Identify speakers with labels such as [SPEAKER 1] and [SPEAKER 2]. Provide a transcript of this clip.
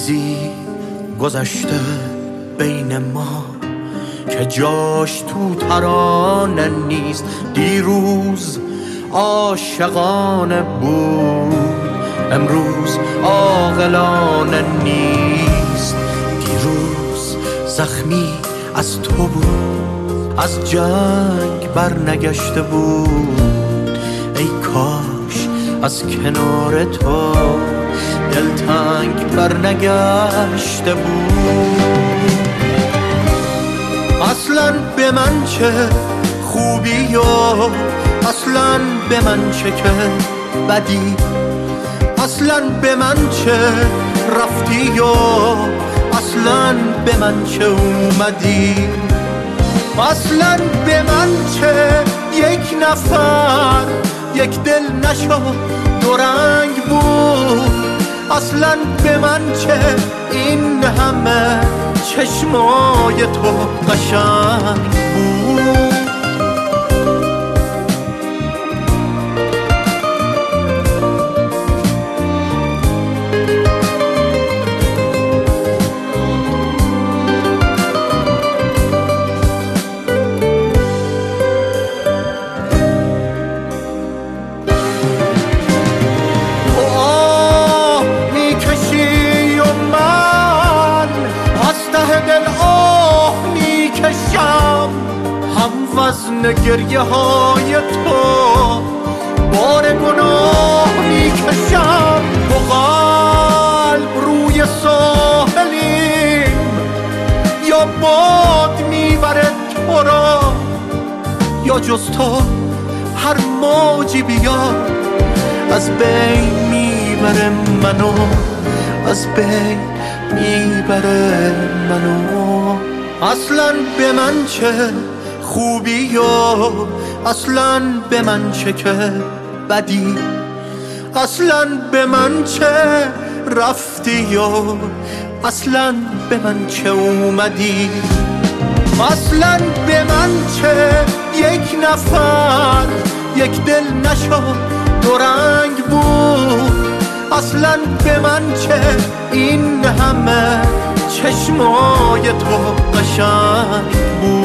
[SPEAKER 1] چیزی گذشته بین ما که جاش تو ترانه نیست. دیروز عاشقانه بود، امروز عاقلانه نیست. دیروز زخمی از تو بود، از جنگ برنگشته بود. ای کاش از کنار تو دلتنگ برنگشته بود. اصلاً به من چه خوبی و اصلاً به من چه که بدی، اصلاً به من چه رفتی و اصلاً به من چه اومدی. اصلاً به من چه یک نفر یک دل نشد دو رنگ بود. اصلاً به من چه این همه چشمای تو قشنگ بود. وزن گریه های تو بار گناه میکشم. با قلب روی ساحلیم یا باد میبره تو را، یا جز تو هر موجی بیاد از بین میبره منو، از بین میبره منو. اصلاً به من چه خوبی و اصلاً به من چه که بدی، اصلاً به من چه رفتی و اصلاً به من چه اومدی. اصلاً به من چه یک نفر یک دل نشد دو رنگ بود. اصلاً به من چه این همه چشمای تو قشنگ بود.